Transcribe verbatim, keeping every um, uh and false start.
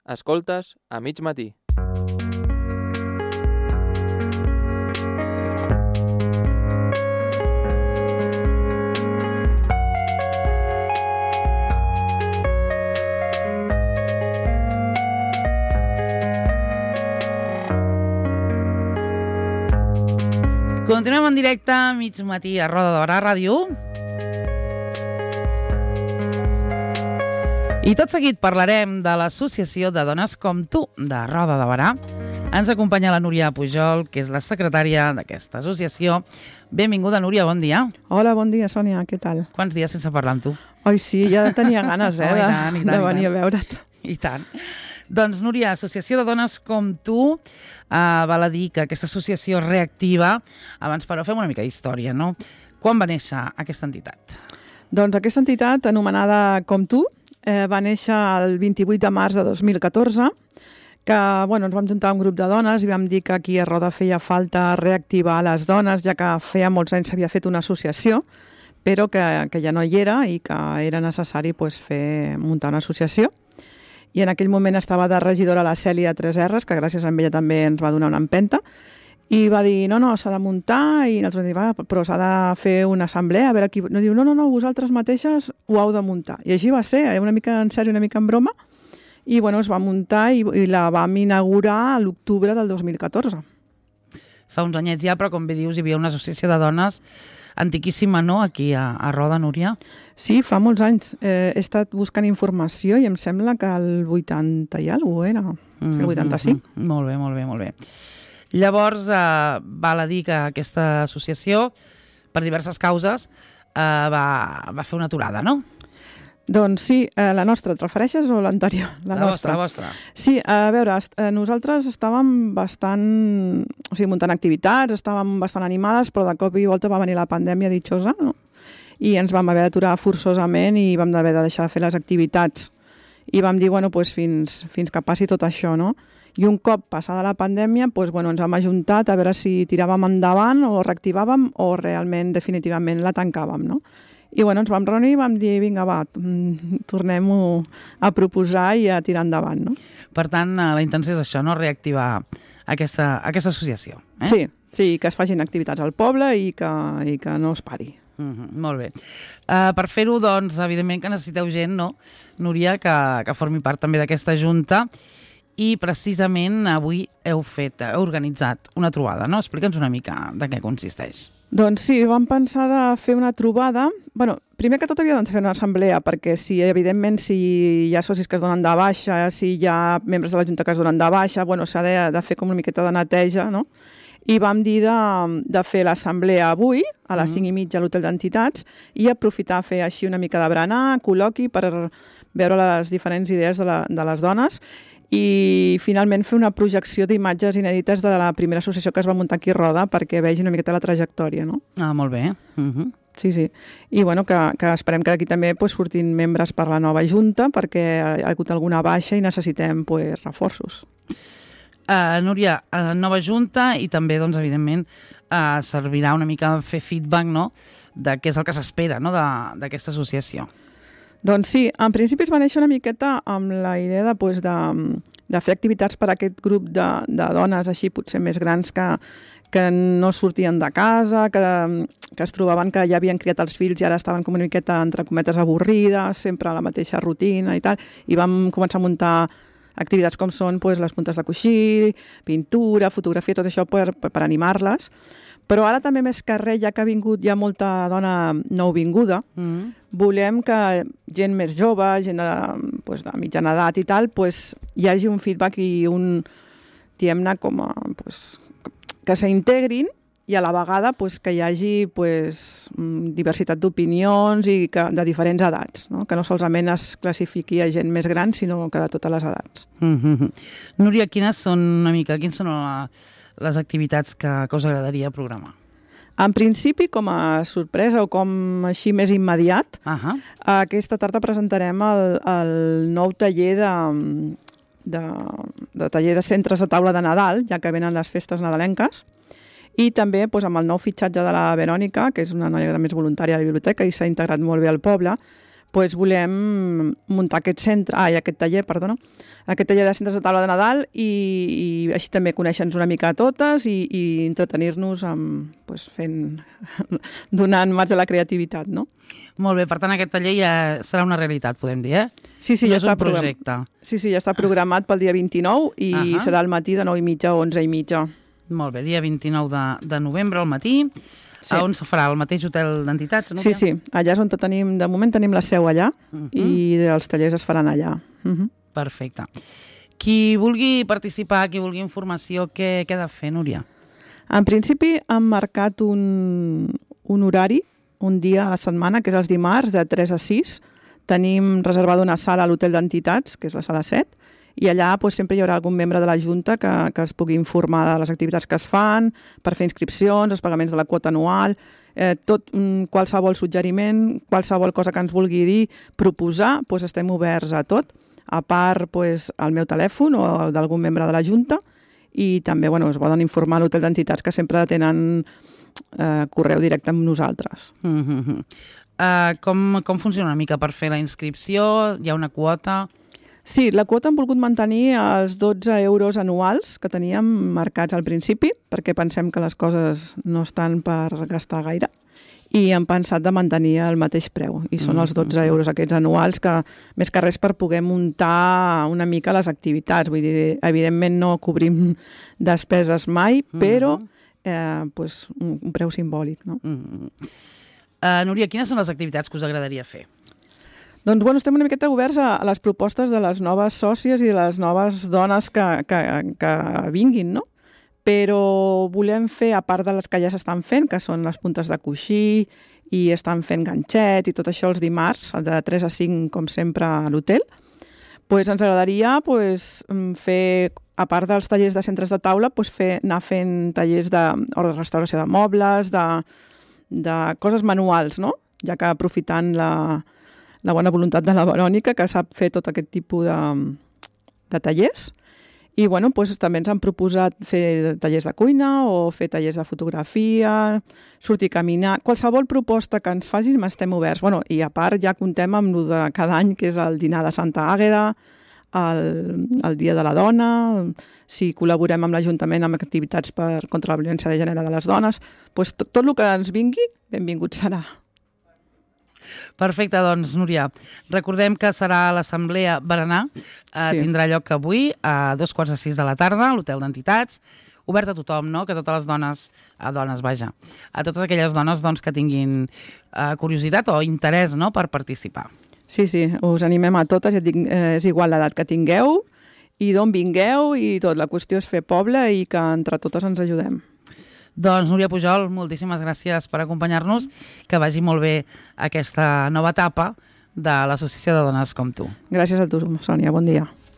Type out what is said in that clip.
Escoltes a mig matí. Continuem en directe a mig matí a Roda de Barà Ràdio. I tot seguit parlarem de l'Associació de Dones com Tu, de Roda de Barà. Ens acompanya la Núria Pujol, que és la secretària d'aquesta associació. Benvinguda, Núria, bon dia. Hola, bon dia, Sònia, què tal? Quants dies sense parlar amb tu? Oi, sí, ja tenia ganes, eh, oh, i tant, i tant, de venir i tant. a veure't. I tant. Doncs, Núria, Associació de Dones com Tu, eh, val a dir que aquesta associació reactiva. Abans, però, fem una mica d'història, no? Quan va néixer aquesta entitat? Doncs aquesta entitat, anomenada Com Tu, eh, va néixer el vint-i-vuit de març de dos mil catorze, que bueno, ens vam juntar un grup de dones i vam dir que aquí a Roda feia falta reactivar les dones, ja que feia molts anys s'havia fet una associació, però que, que ja no hi era i que era necessari pues, fer muntar una associació. I en aquell moment estava de regidora la Cèlia tres erres, que gràcies a ella també ens va donar una empenta, i va dir, no, no, s'ha de muntar, i nosaltres vam dir, va, però s'ha de fer una assemblea, a veure qui... No, diu, no, no, no, vosaltres mateixes ho heu de muntar. I així va ser, una mica en sèrio, una mica en broma, i bueno, es va muntar i, i la vam inaugurar a l'octubre del dos mil catorze. Fa uns anyets ja, però com bé dius, hi havia una associació de dones antiquíssima, no?, aquí a, a Roda, Núria. Sí, fa molts anys. Eh, he estat buscant informació i em sembla que el vuitanta i alguna cosa era, mm, el vuitanta-cinc. Mm, mm, molt bé, molt bé, molt bé. Llavors, eh, val a dir que aquesta associació, per diverses causes, eh, va, va fer una aturada, no? Doncs sí, eh, la nostra, et refereixes o l'anterior? La, la vostra, la vostra. Sí, a veure, eh, nosaltres estàvem bastant, o sigui, muntant activitats, estàvem bastant animades, però de cop i volta va venir la pandèmia ditxosa, no? I ens vam haver d'aturar forçosament i vam haver de deixar de fer les activitats. I vam dir, bueno, doncs fins, fins que passi tot això, no? I un cop passada la pandèmia, doncs, bueno, ens hem ajuntat a veure si tiràvem endavant o reactivàvem o realment, definitivament, la tancàvem, no? I bueno, ens vam reunir i vam dir, vinga, va, tornem-ho a proposar i a tirar endavant, no? Per tant, la intenció és això, no?, reactivar aquesta, aquesta associació. Eh? Sí, sí, que es facin activitats al poble i que, i que no es pari. Mm-hmm, molt bé. Uh, per fer-ho, doncs, evidentment que necessiteu gent, no?, Núria, que, que formi part també d'aquesta junta. I precisament avui heu fet, heu organitzat una trobada, no? Explica'ns una mica de què consisteix. Doncs sí, vam pensar de fer una trobada. Bueno, primer que tot havíem de fer una assemblea, perquè si, evidentment, si hi ha socis que es donen de baixa, si hi ha membres de la Junta que es donen de baixa, bueno, s'ha de, de fer com una miqueta de neteja, no? I vam dir de, de fer l'assemblea avui, a les cinc i mitja a l'Hotel d'Entitats, i aprofitar a fer així una mica de berenar, col·loqui, per veure les diferents idees de, la, de les dones, i finalment fer una projecció d'imatges inèdites de la primera associació que es va muntar aquí a Roda perquè vegin una miqueta la trajectòria, no? Ah, molt bé. Uh-huh. Sí, sí. I bueno, que, que esperem que d'aquí també pues, surtin membres per la nova junta perquè ha hagut alguna baixa i necessitem pues, reforços. Uh, Núria, uh, nova junta i també, doncs, evidentment, uh, servirà una mica fer feedback, no?, de què és el que s'espera, no?, d'aquesta associació. Doncs sí, en principi es va néixer una miqueta amb la idea de, pues, de, de fer activitats per a aquest grup de, de dones així potser més grans que, que no sortien de casa, que, que es trobaven que ja havien criat els fills i ara estaven com una miqueta, entre cometes, avorrides, sempre a la mateixa rutina i tal, i vam començar a muntar activitats com són pues, les puntes de coixí, pintura, fotografia, tot això per, per, per animar-les. Però ara també més que res, ja que ha vingut ja molta dona nouvinguda, mm. volem que gent més jove, gent de, pues, de mitjana edat i tal, pues, hi hagi un feedback i un, diguem-ne, com a, pues, que s'integrin i a la vegada pues, que hi hagi pues, diversitat d'opinions i que, de diferents edats, no? Que no solament es classifiqui a gent més gran, sinó que de totes les edats. Mm-hmm. Núria, quines són una mica, quines són la... les activitats que, que us agradaria programar? En principi, com a sorpresa o com així més immediat, uh-huh. aquesta tarda presentarem el, el nou taller de, de, de taller de centres de taula de Nadal, ja que venen les festes nadalenques, i també doncs, amb el nou fitxatge de la Verònica, que és una noia més voluntària de la biblioteca i s'ha integrat molt bé al poble, doncs volem muntar aquest centre, ai, aquest taller, perdona, aquest taller de centres de taula de Nadal i, i així també conèixer-nos una mica a totes i, i entretenir-nos amb, doncs, fent, donant marge a la creativitat, no? Molt bé, per tant aquest taller ja serà una realitat, podem dir, eh? Sí, sí, no ja és està un projecte. Sí, sí, ja està programat pel dia vint-i-nou i uh -huh. serà al matí de nou i mitja a onze i mitja. Molt bé, dia vint-i-nou de, de novembre al matí. Sí. A on se farà? Al mateix hotel d'entitats? No? Sí, sí, allà és on tenim, de moment tenim la seu allà uh -huh. i els tallers es faran allà. Uh -huh. Perfecte. Qui vulgui participar, qui vulgui informació, què, què ha de fer, Núria? En principi han marcat un, un horari, un dia a la setmana, que és els dimarts, de tres a sis. Tenim reservada una sala a l'hotel d'entitats, que és la sala set, i allà doncs, sempre hi haurà algun membre de la Junta que, que es pugui informar de les activitats que es fan, per fer inscripcions, els pagaments de la quota anual, eh, tot, mm, qualsevol suggeriment, qualsevol cosa que ens vulgui dir, proposar, doncs estem oberts a tot. A part, doncs, el meu telèfon o el d'algun membre de la Junta, i també bueno, es poden informar a l'hotel d'entitats, que sempre tenen eh, correu directe amb nosaltres. Mm-hmm. uh, com, com funciona una mica per fer la inscripció? Hi ha una quota? Sí, la quota hem volgut mantenir els dotze euros anuals que teníem marcats al principi, perquè pensem que les coses no estan per gastar gaire, i hem pensat de mantenir el mateix preu, i són els dotze euros aquests anuals, que més que res per poder muntar una mica les activitats. Vull dir, evidentment no cobrim despeses mai, però eh, pues, un, un preu simbòlic. No? Mm-hmm. uh, Núria, quines són les activitats que us agradaria fer? Doncs bueno, estem una miqueta oberts a, a les propostes de les noves sòcies i de les noves dones que, que, que vinguin, no? Però volem fer, a part de les que ja s'estan fent, que són les puntes de coixí i estan fent ganxet i tot això els dimarts, de tres a cinc, com sempre, a l'hotel, doncs ens agradaria doncs, fer, a part dels tallers de centres de taula, doncs fer, anar fent tallers de, o de restauració de mobles, de, de coses manuals, no? Ja que aprofitant la... la bona voluntat de la Verònica, que sap fer tot aquest tipus de, de tallers. I bueno, doncs, també ens han proposat fer tallers de cuina o fer tallers de fotografia, sortir a caminar. Qualsevol proposta que ens facis estem oberts. Bueno, i a part ja contem amb el de cada any, que és el dinar de Santa Àgueda, el, el Dia de la Dona, si col·laborem amb l'Ajuntament amb activitats per, contra la violència de gènere de les dones, doncs tot, tot el que ens vingui, benvingut serà. Perfecte, doncs, Núria, recordem que serà l'Assemblea Berenar, eh, sí. Tindrà lloc avui a dos quarts de sis de la tarda a l'Hotel d'Entitats, obert a tothom, no? Que totes les dones, a dones, vaja, a totes aquelles dones doncs, que tinguin eh, curiositat o interès, no?, per participar. Sí, sí, us animem a totes, ja dic, eh, és igual l'edat que tingueu i d'on vingueu i tot, la qüestió és fer poble i que entre totes ens ajudem. Doncs, Núria Pujol, moltíssimes gràcies per acompanyar-nos, que vagi molt bé aquesta nova etapa de l'Associació de Dones com tu. Gràcies a tu, Sònia, bon dia.